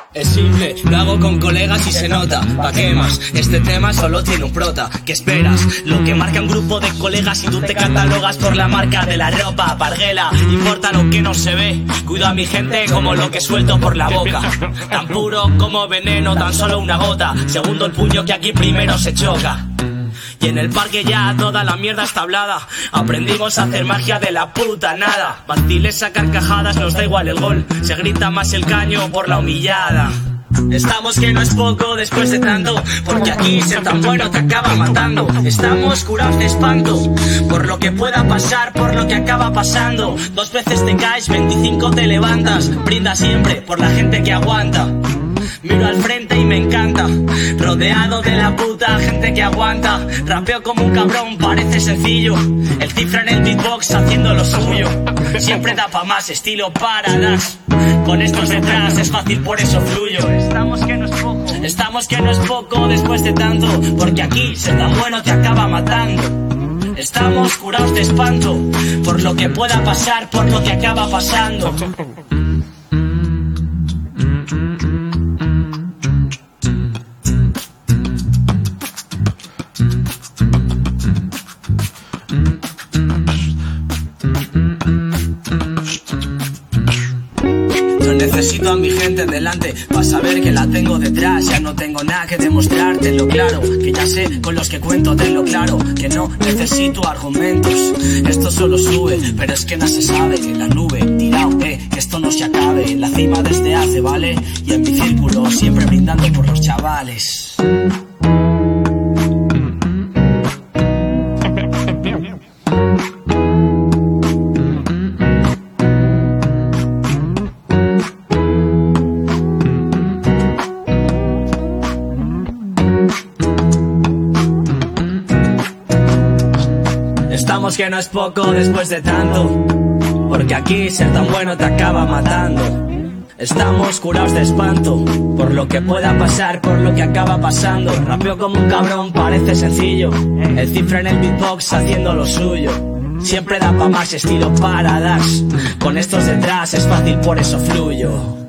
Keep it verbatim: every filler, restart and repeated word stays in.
Es simple, lo hago con colegas y se nota. ¿Pa' qué más? Este tema solo tiene un prota. ¿Qué esperas? Lo que marca un grupo de colegas y tú te catalogas por la marca de la ropa. Parguela, importa lo que no se ve. Cuido a mi gente como lo que suelto por la boca. Tan puro como veneno, tan solo una gota. Segundo el puño que aquí primero se choca. Y en el parque ya toda la mierda está hablada. Aprendimos a hacer magia de la puta nada. Vaciles a carcajadas, nos da igual el gol. Se grita más el caño por la humillada. Estamos que no es poco después de tanto, porque aquí ser tan bueno te acaba matando. Estamos curados de espanto por lo que pueda pasar, por lo que acaba pasando. Dos veces te caes, veinticinco te levantas. Brinda siempre por la gente que aguanta. Miro al frente y me encanta, rodeado de la puta gente que aguanta. Rapeo como un cabrón, parece sencillo. El cifra en el beatbox haciendo lo suyo. Siempre da pa' más, estilo Parallax. Con estos detrás es fácil, por eso fluyo. Estamos que no es poco, estamos que no es poco después de tanto, porque aquí ser tan bueno te acaba matando. Estamos curados de espanto por lo que pueda pasar, por lo que acaba pasando. Necesito a mi gente delante para saber que la tengo detrás. Ya no tengo nada que demostrarte, lo claro. Que ya sé con los que cuento, tenlo claro. Que no necesito argumentos, esto solo sube. Pero es que no se sabe, en la nube tirado, eh, que esto no se acabe. En la cima desde hace, ¿vale? Y en mi círculo siempre brindando por los chavales. Estamos que no es poco después de tanto, porque aquí ser tan bueno te acaba matando. Estamos curados de espanto por lo que pueda pasar, por lo que acaba pasando. Rapeo como un cabrón, parece sencillo. El cifra en el beatbox haciendo lo suyo. Siempre da pa' más, estilo Parallax. Con estos detrás es fácil, por eso fluyo.